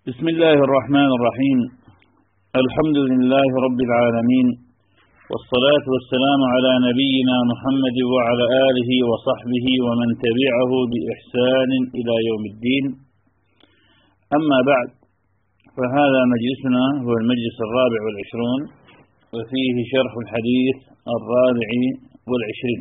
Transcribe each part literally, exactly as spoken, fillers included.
بسم الله الرحمن الرحيم. الحمد لله رب العالمين، والصلاة والسلام على نبينا محمد وعلى آله وصحبه ومن تبعه بإحسان إلى يوم الدين. أما بعد، فهذا مجلسنا هو المجلس الرابع والعشرون، وفيه شرح الحديث الرابع والعشرين.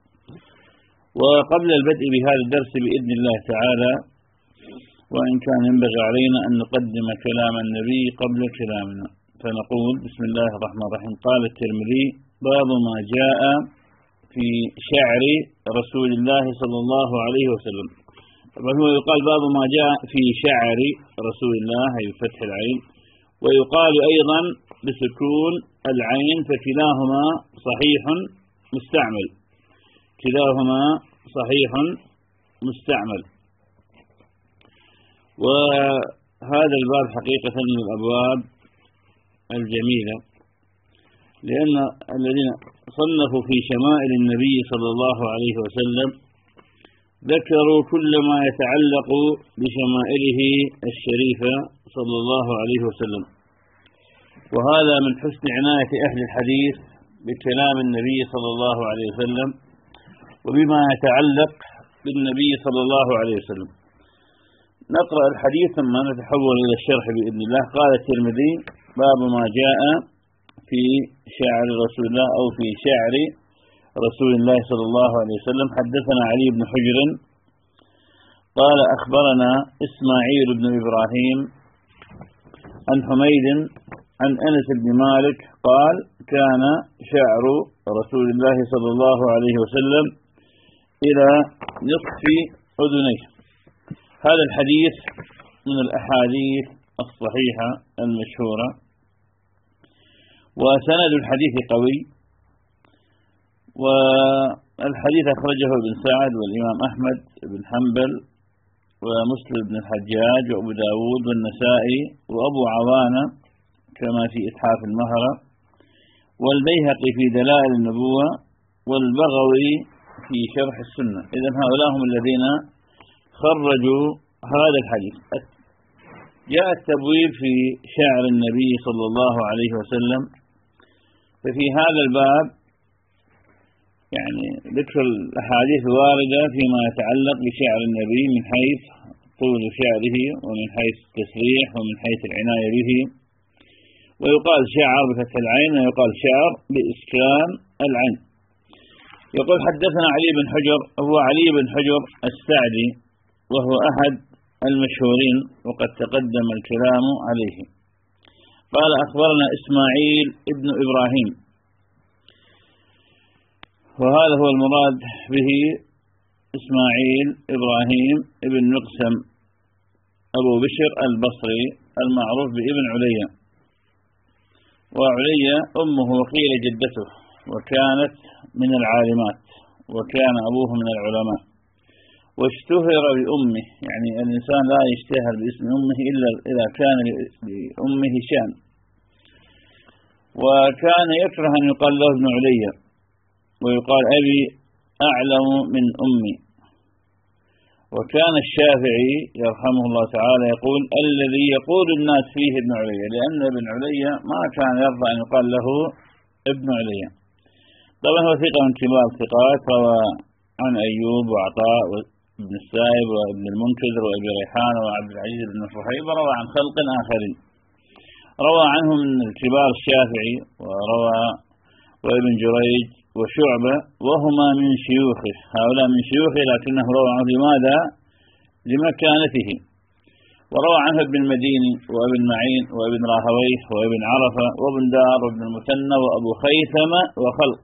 وقبل البدء بهذا الدرس بإذن الله تعالى، وإن كان ينبغي علينا أن نقدم كلام النبي قبل كلامنا، فنقول بسم الله الرحمن الرحيم. قال الترمذي: باب ما جاء في شعر رسول الله صلى الله عليه وسلم. فهو يقال باب ما جاء في شعر رسول الله أي بفتح العين، ويقال أيضا بسكون العين، فكلاهما صحيح مستعمل، كلاهما صحيح مستعمل. وهذا الباب حقيقة من الأبواب الجميلة، لأن الذين صنفوا في شمائل النبي صلى الله عليه وسلم ذكروا كل ما يتعلق بشمائله الشريفة صلى الله عليه وسلم، وهذا من حسن عناية أهل الحديث بكلام النبي صلى الله عليه وسلم وبما يتعلق بالنبي صلى الله عليه وسلم. نقرأ الحديث ثم نتحول إلى الشرح بإذن الله. قال الترمذي: باب ما جاء في شعر رسول الله أو في شعر رسول الله صلى الله عليه وسلم. حدثنا علي بن حجر قال أخبرنا إسماعيل بن إبراهيم عن حميد عن أنس بن مالك قال: كان شعر رسول الله صلى الله عليه وسلم إلى نصف أذنيه. هذا الحديث من الأحاديث الصحيحة المشهورة، وسند الحديث قوي، والحديث أخرجه ابن سعد والإمام أحمد بن حنبل ومسلم بن الحجاج وأبو داود والنسائي وأبو عوانة كما في إتحاف المهرة، والبيهقي في دلائل النبوة، والبغوي في شرح السنة. إذن هؤلاء هم الذين خرجوا هذا الحديث. جاء التبويب في شعر النبي صلى الله عليه وسلم، ففي هذا الباب يعني ذكر الأحاديث الواردة فيما يتعلق بشعر النبي من حيث طول شعره ومن حيث التسريح ومن حيث العناية به. ويقال شعر بفتح العين ويقال شعر بإسكان العين. يقول: حدثنا علي بن حجر، هو علي بن حجر السعدي، وهو أحد المشهورين وقد تقدم الكلام عليه. قال: أخبرنا إسماعيل ابن إبراهيم، وهذا هو المراد به إسماعيل إبراهيم ابن مقسم أبو بشر البصري المعروف بابن عليا. وعليا أمه وقيل جدته، وكانت من العالمات، وكان أبوه من العلماء، واشتهر بأمه. يعني الإنسان لا يشتهر باسم أمه إلا إذا كان لأمه شان. وكان يكره أن يقال له ابن عليا، ويقال أبي أعلم من أمي. وكان الشافعي يرحمه الله تعالى يقول: الذي يقول الناس فيه ابن عليا، لأن ابن عليا ما كان يرضى أن يقال له ابن عليا. طبعا هو ثقة من كبار الثقات، روى عن أيوب وعطاء وابن السائب وابن المنكدر وابي ريحان وعبد العزيز بن صهيب، وروى عن خلق آخرين. روى عنهم من الكبار الشافعي، وروى وابن جريج وشعبة، وهما من شيوخه. هؤلاء من شيوخه، لكنه روى عنه لماذا؟ لمكانته. وروى عنه ابن المديني وابن معين وابن راهويه وابن عرفة وابن دار وابن المثنى وأبو خيثمة وخلق.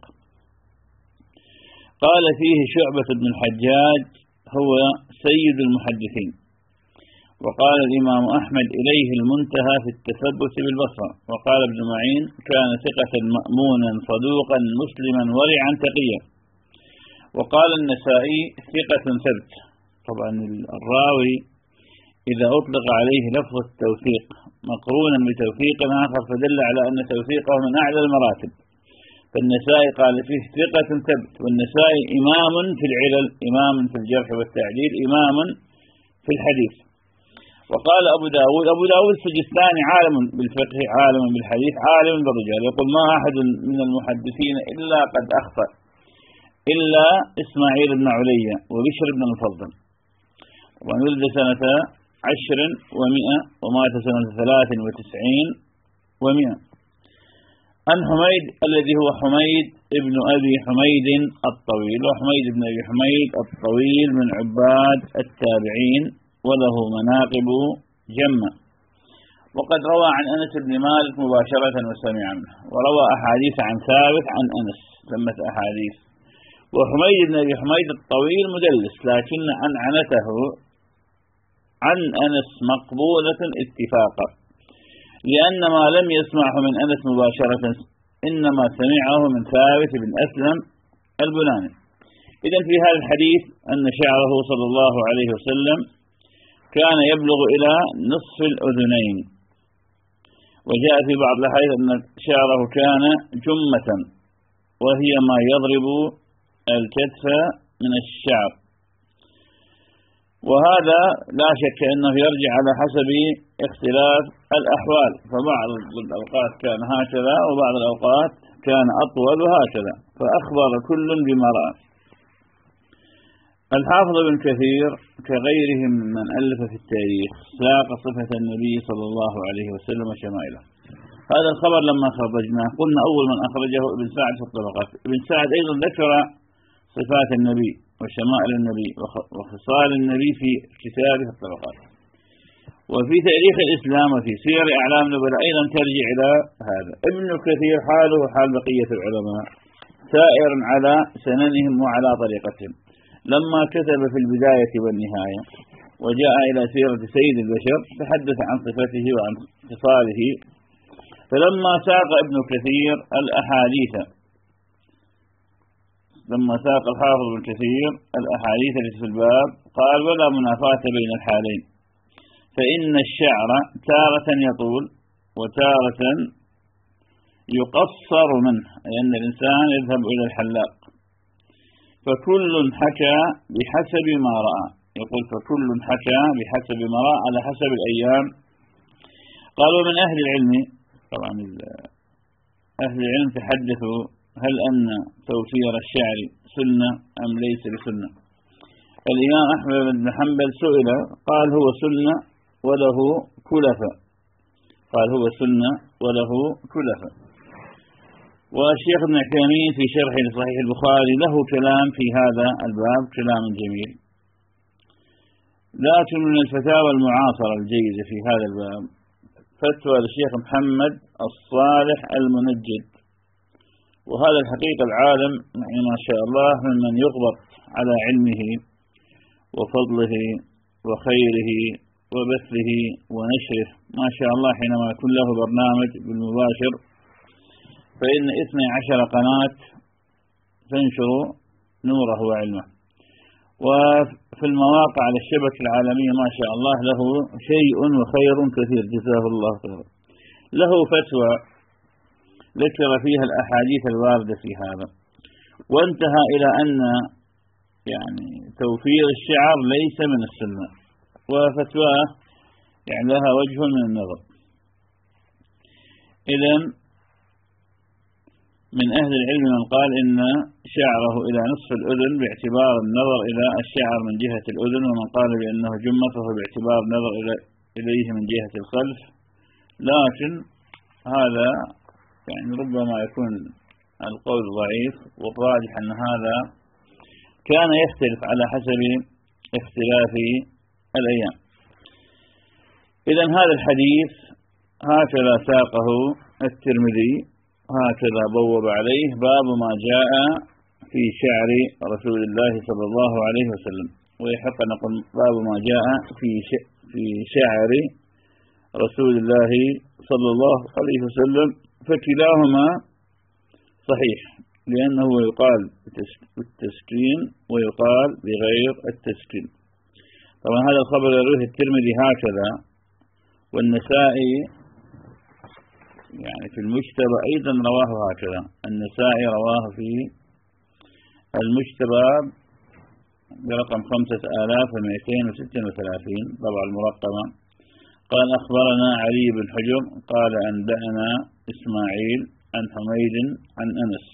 قال فيه شعبة بن الحجاج هو سيد المحدثين. وقال الإمام أحمد: إليه المنتهى في التثبت بالبصرة. وقال ابن معين: كان ثقة مأمونا صدوقا مسلما ورعا تقيا. وقال النسائي: ثقة ثبت. طبعا الراوي إذا أطلق عليه لفظ التوثيق مقرونا بتوثيق آخر فدل على أن توثيقه من أعلى المراتب. فالنسائي قال فيه ثقة ثبت، والنسائي إمام في العلل، إمام في الجرح والتعديل، إمام في الحديث. وقال أبو داود أبو داود السجستاني عالم بالفقه عالم بالحديث عالم بالرجال، يقول ما أحد من المحدثين إلا قد أخطأ إلا إسماعيل بن عليا وبشر بن المفضل، وأن ولد سنة عشر ومئة ومات سنة ثلاث وتسعين ومئة. عن حميد الذي هو حميد ابن أبي حميد الطويل، وحميد بن أبي حميد الطويل من عباد التابعين وله مناقب جمة، وقد روى عن أنس بن مالك مباشرة وسمع منه، وروى أحاديث عن ثابت عن أنس ثمة أحاديث. وحميد بن أبي حميد الطويل مدلس، لكن عنعنته عن أنس مقبولة اتفاقا، لأن ما لم يسمعه من أنس مباشرة إنما سمعه من ثابت بن أسلم البناني. إذن في هذا الحديث أن شعره صلى الله عليه وسلم كان يبلغ إلى نصف الأذنين، وجاء في بعض الأحاديث أن شعره كان جمة، وهي ما يضرب الكتف من الشعر، وهذا لا شك أنه يرجع على حسب اختلاف الأحوال، فبعض الأوقات كان هكذا وبعض الأوقات كان أطول هكذا، فأخبر كل بما رأى. الحافظ ابن كثير كغيرهم من ألف في التاريخ ساق صفة النبي صلى الله عليه وسلم وشمائله. هذا الخبر لما خرجناه قلنا أول من أخرجه ابن سعد في الطبقات. ابن سعد أيضا ذكر صفات النبي وشمائل النبي وخصال النبي في كتابه الطبقات، وفي تاريخ الإسلام وفي سير أعلام نبلاء أيضا ترجع إلى هذا. ابن كثير حاله حال بقية العلماء سائر على سننهم وعلى طريقتهم. لما كتب في البداية والنهاية وجاء إلى سيرة سيد البشر تحدث عن صفته وعن خصاله، فلما ساق ابن كثير الأحاديث لما ساق الحافظ ابن كثير الأحاديث التي في الباب قال: ولا منافاة بين الحالين، فإن الشعر تارة يطول وتارة يقصر منه، لأن الإنسان يذهب إلى الحلاق، فكل حكى بحسب ما رأى. يقول فكل حكى بحسب ما رأى على حسب الأيام. قالوا من أهل العلم، طبعا أهل العلم تحدثوا هل أن توفير الشعر سنة أم ليس بسنة. الإمام أحمد بن حنبل سئل قال هو سنة وله كلفة، قال هو سنة وله كلفة. والشيخ ابن عثيمين في شرح صحيح البخاري له كلام في هذا الباب كلام جميل، لكن من الفتاوى المعاصرة الجيدة في هذا الباب فتوى الشيخ محمد الصالح المنجد، وهذا الحقيقة العالم يعني ما شاء الله ممن يغبط على علمه وفضله وخيره وبثه ونشره ما شاء الله. حينما يكون له برنامج بالمباشر فإن اثني عشر قناة تنشر نوره وعلمه، وفي المواقع على الشبكة العالمية ما شاء الله له شيء وخير كثير جزاه الله خيرا. له فتوى ذكر فيها الأحاديث الواردة في هذا، وانتهى إلى أن يعني توفير الشعر ليس من السنة، وفتواه يعني لها وجه من النظر. إذن من أهل العلم من قال إن شعره إلى نصف الأذن باعتبار النظر إلى الشعر من جهة الأذن، ومن قال بأنه جمة فهو باعتبار النظر إليه من جهة الخلف، لكن هذا يعني ربما يكون القول ضعيف، والراجح أن هذا كان يختلف على حسب اختلاف الأيام. إذن هذا الحديث هكذا ساقه الترمذي، هكذا بوب عليه باب ما جاء في شعر رسول الله صلى الله عليه وسلم، ويحق أن نقول باب ما جاء في في شعر رسول الله صلى الله عليه وسلم، فكلاهما صحيح، لأنه يقال بالتسكين ويقال بغير التسكين. طبعا هذا الخبر يرويه الترمذي هكذا، والنسائي يعني في المجتبى أيضا رواه هكذا. النسائي رواه في المجتبى برقم خمسة آلاف ومئتين وستة وثلاثين طبعا المرقمة، قال أخبرنا علي بن حجر قال أنبأنا إسماعيل عن حميد عن أنس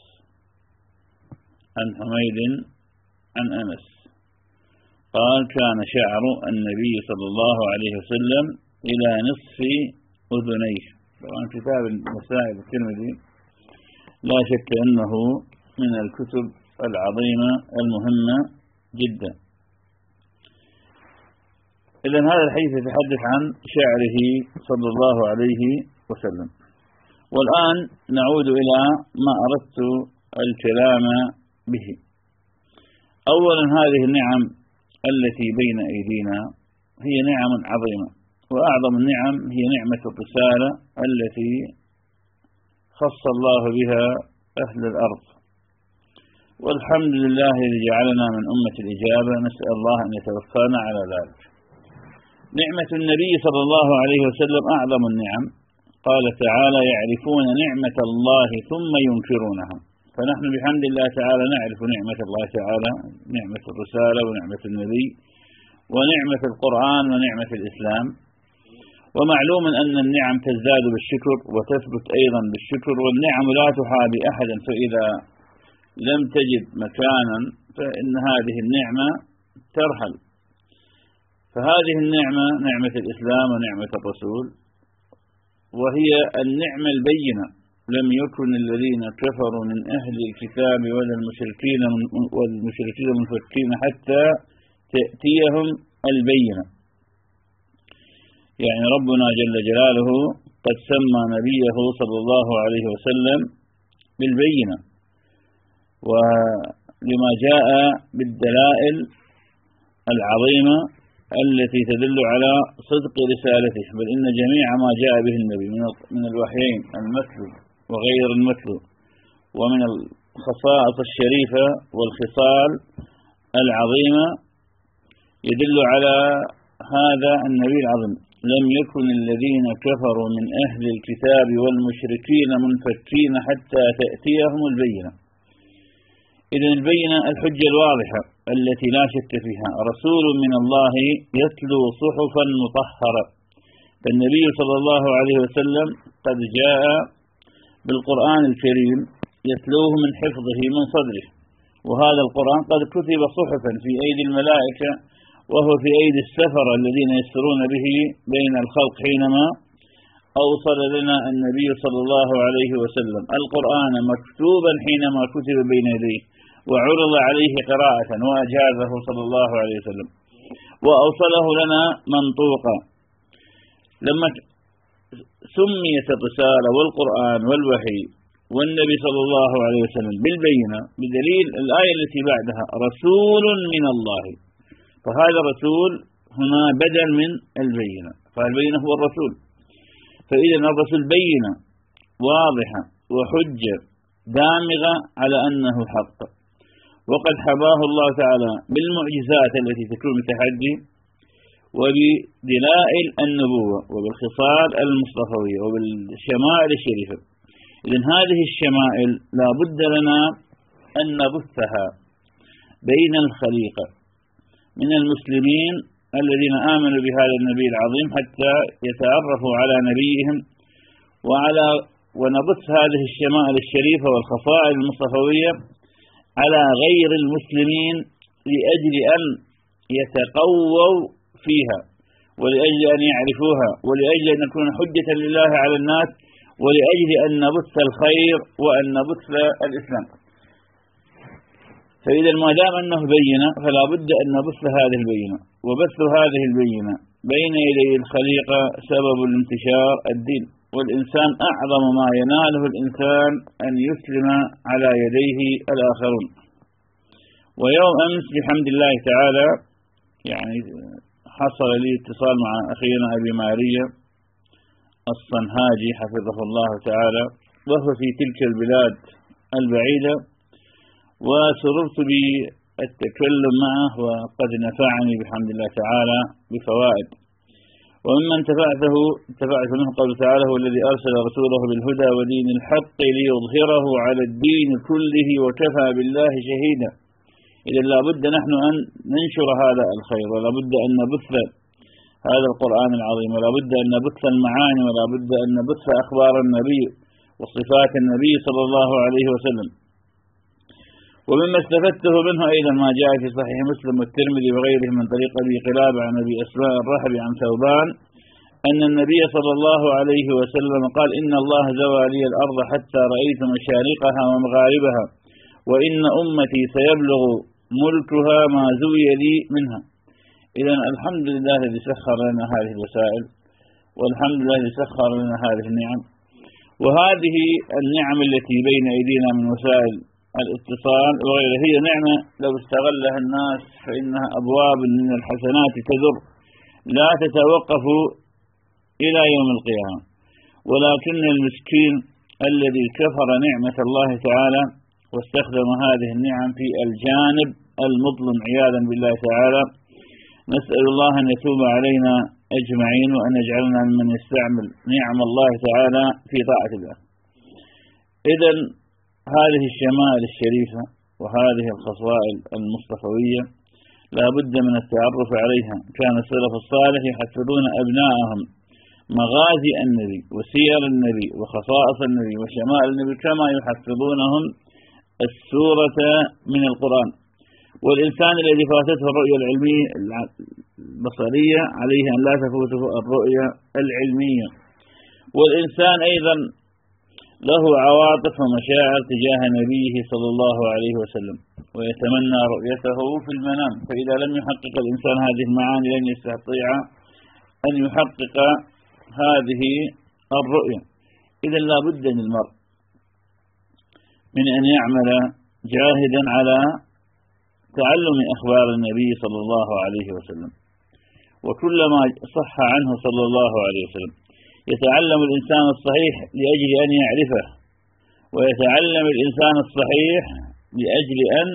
عن حميد عن أنس قال كان شعر النبي صلى الله عليه وسلم إلى نصف أذنيه. طبعا كتاب المسائل الترمذي لا شك أنه من الكتب العظيمة المهمة جدا. إذن هذا الحديث يتحدث عن شعره صلى الله عليه وسلم. والآن نعود إلى ما أردت الكلام به. أولا هذه النعم التي بين أيدينا هي نعم عظيمة، وأعظم النعم هي نعمة الرسالة التي خص الله بها أهل الأرض، والحمد لله الذي جعلنا من أمة الإجابة، نسأل الله أن يتوفانا على ذلك. نعمة النبي صلى الله عليه وسلم أعظم النعم. قال تعالى يعرفون نعمة الله ثم ينكرونها، فنحن بحمد الله تعالى نعرف نعمة الله تعالى، نعمة الرسالة ونعمة النبي ونعمة القرآن ونعمة الإسلام. ومعلوم أن النعم تزداد بالشكر وتثبت أيضا بالشكر، والنعم لا تحابي أحدا، فإذا لم تجد مكانا فإن هذه النعمة ترحل. فهذه النعمة نعمة الإسلام ونعمة الرسول، وهي النعمة البينة. لم يكن الذين كفروا من أهل الكتاب ولا المشركين والمشركين المنفكين حتى تأتيهم البينة. يعني ربنا جل جلاله قد سمى نبيه صلى الله عليه وسلم بالبينة، ولما جاء بالدلائل العظيمة التي تدل على صدق رسالته، بل إن جميع ما جاء به النبي من الوحيين المتلو وغير المتلو، ومن الخصائص الشريفة والخصال العظيمة يدل على هذا النبي العظيم. لم يكن الذين كفروا من أهل الكتاب والمشركين منفكين حتى تأتيهم البينة. إذن البينة الحجة الواضحة التي لا شك فيها، رسول من الله يتلو صحفا مطهرة. فالنبي صلى الله عليه وسلم قد جاء بالقرآن الكريم يتلوه من حفظه من صدره، وهذا القرآن قد كتب صحفا في أيدي الملائكة، وهو في أيدي السفر الذين يسرون به بين الخلق، حينما أوصل لنا النبي صلى الله عليه وسلم القرآن مكتوبا حينما كتب بين يديه، وعرض عليه قراءة وأجازه صلى الله عليه وسلم، وأوصله لنا منطوقا. لما سميت الرسالة والقرآن والوحي والنبي صلى الله عليه وسلم بالبينة بدليل الآية التي بعدها رسول من الله، فهذا رسول هنا بدل من البينة، فالبينة هو الرسول. فإذا الرسول بينة واضحة وحجة دامغة على أنه حق، وقد حباه الله تعالى بالمعجزات التي تكون بتحدي، وبدلائل النبوة، وبالخصال المصطفوية، وبالشمائل الشريفة. إذن هذه الشمائل لا بد لنا أن نبثها بين الخليقة من المسلمين الذين آمنوا بهذا النبي العظيم حتى يتعرفوا على نبيهم، وعلى ونبث هذه الشمائل الشريفة والخصائل المصطفوية على غير المسلمين لأجل أن يتقووا فيها، ولأجل أن يعرفوها، ولأجل أن نكون حجة لله على الناس، ولأجل أن نبث الخير وأن نبث الإسلام. فإذا ما دام أنه بينة فلا بد أن نبث هذه البينة، وبث هذه البينة بين يدي الخليقة سبب الانتشار الدين. والإنسان أعظم ما يناله الإنسان أن يسلم على يديه الآخرون. ويوم أمس بحمد الله تعالى يعني حصل لي اتصال مع أخينا أبي ماريا الصنهاجي حفظه الله تعالى، وهو في تلك البلاد البعيدة، وسررت بالتكلم معه، وقد نفعني بحمد الله تعالى بفوائد. ومما انتفعته انتفعت منه قوله تعالى هو الذي أرسل رسوله بالهدى ودين الحق ليظهره على الدين كله وكفى بالله شهيدا. إذا لا بد نحن أن ننشر هذا الخير، ولا بد أن نبث هذا القرآن العظيم، ولا بد أن نبث المعاني، ولا بد أن نبث أخبار النبي وصفات النبي صلى الله عليه وسلم. ومما استفدته منه أيضا ما جاء في صحيح مسلم والترمذي وغيره من طريق أبي قلابة عن أبي أسماء الرحبي عن ثوبان أن النبي صلى الله عليه وسلم قال: إن الله زوى لي الأرض حتى رأيت مشارقها ومغاربها، وإن أمتي سيبلغ ملكها ما زوي لي منها. إذن الحمد لله الذي سخر لنا هذه الوسائل، والحمد لله الذي سخر لنا هذه النعم. وهذه النعم التي بين أيدينا من وسائل الاتصال وغيرها هي نعمة لو استغلها الناس فإنها أبواب من الحسنات تدر لا تتوقف إلى يوم القيامة. ولكن المسكين الذي كفر نعمة الله تعالى واستخدم هذه النعم في الجانب المظلم عياذا بالله تعالى، نسأل الله أن يتوب علينا أجمعين، وأن يجعلنا ممن يستعمل نعم الله تعالى في طاعة الله. إذن هذه الشمائل الشريفة وهذه الخصائل المصطفوية لا بد من التعرف عليها. كان السلف الصالح يحفظون أبنائهم مغازي النبي وسير النبي وخصائص النبي وشمائل النبي كما يحفظونهم السورة من القرآن. والإنسان الذي فاتته الرؤية العلمية البصرية عليه أن لا تفوته الرؤية العلمية. والإنسان أيضا له عواطف ومشاعر تجاه نبيه صلى الله عليه وسلم، ويتمنى رؤيته في المنام، فإذا لم يحقق الإنسان هذه المعاني لن يستطيع أن يحقق هذه الرؤية. إذا لا بد للمرء من أن يعمل جاهدا على تعلم أخبار النبي صلى الله عليه وسلم، وكلما صح عنه صلى الله عليه وسلم يتعلم الإنسان الصحيح لأجل أن يعرفه، ويتعلم الإنسان الصحيح لأجل أن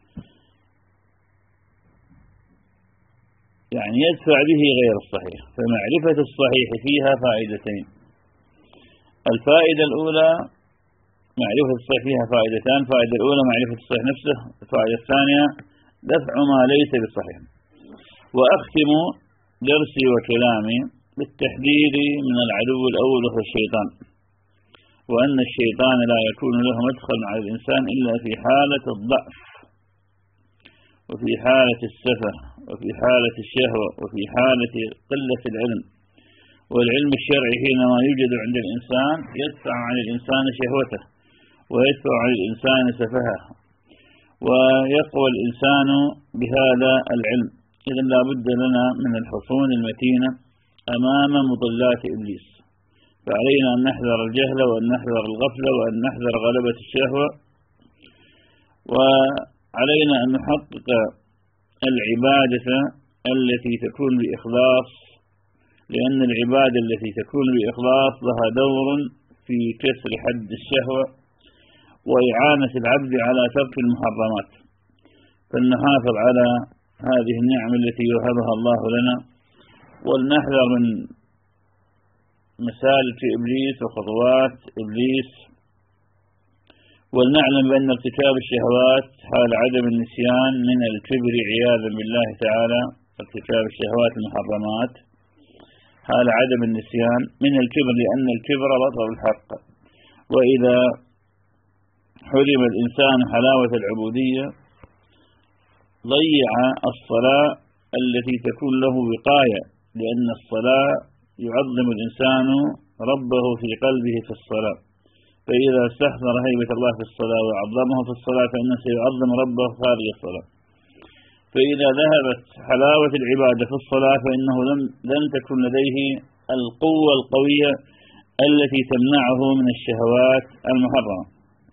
يعني يدفع به غير الصحيح. فمعرفة الصحيح فيها فائدتين: الفائدة الأولى معرفة الصحيح فيها فائدتان، الفائدة الأولى معرفة الصحيح نفسه، الفائدة الثانية دفع ما ليس بصحيح. وأختم درسي وكلامي بالتحذير من العدو الأول وهو الشيطان، وأن الشيطان لا يكون له مدخل على الإنسان إلا في حالة الضعف، وفي حالة السفه، وفي حالة الشهوة، وفي حالة قلة العلم. والعلم الشرعي حينما يوجد عند الإنسان يدفع عن الإنسان شهوته، ويدفع عن الإنسان سفهه، ويقوى الإنسان بهذا العلم. إذن لا بد لنا من الحصون المتينة أمام مضلات إبليس، فعلينا أن نحذر الجهل، وأن نحذر الغفلة، وأن نحذر غلبة الشهوة، وعلينا أن نحقق العبادة التي تكون بإخلاص، لأن العبادة التي تكون بإخلاص لها دور في كسر حد الشهوة وإعانة العبد على ترك المحرمات. فلنحافظ على هذه النعم التي يوهبها الله لنا، ولنحذر من مسالك إبليس وخطوات إبليس، ولنعلم بأن ارتكاب الشهوات حال عدم النسيان من الكبر عياذا بالله تعالى. ارتكاب الشهوات المحرمات حال عدم النسيان من الكبر، لأن الكبر بطر الحق. وإذا حرم الإنسان حلاوة العبودية ضيع الصلاة التي تكون له وقاية، لأن الصلاة يعظم الإنسان ربه في قلبه في الصلاة، فإذا استحضر هيبة الله في الصلاة وعظمه في الصلاة فإنه سيعظم ربه خارج الصلاة. فإذا ذهبت حلاوة العبادة في الصلاة فإنه لم لن تكن لديه القوة القوية التي تمنعه من الشهوات المحرمة.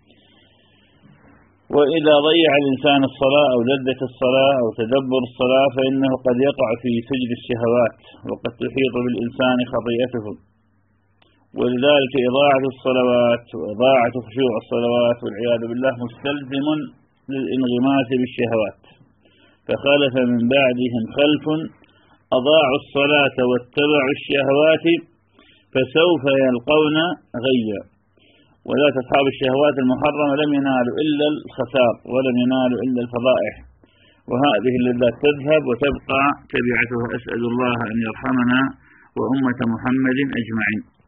وإذا ضيع الإنسان الصلاة أو لذة الصلاة أو تدبر الصلاة فإنه قد يقع في سجن الشهوات، وقد تحيط بالإنسان خطيئته. ولذلك إضاعة الصلوات وإضاعة خشوع الصلوات والعياذ بالله مستلزم للانغماس بالشهوات. فخلف من بعدهم خلف أضاعوا الصلاة واتبعوا الشهوات فسوف يلقون غيا. وذات أصحاب الشهوات المحرمة لم ينالوا إلا الخسار ولم ينالوا إلا الفضائح، وهذه اللذات تذهب وتبقى تبعتها. أسأل الله أن يرحمنا وأمة محمد أجمعين.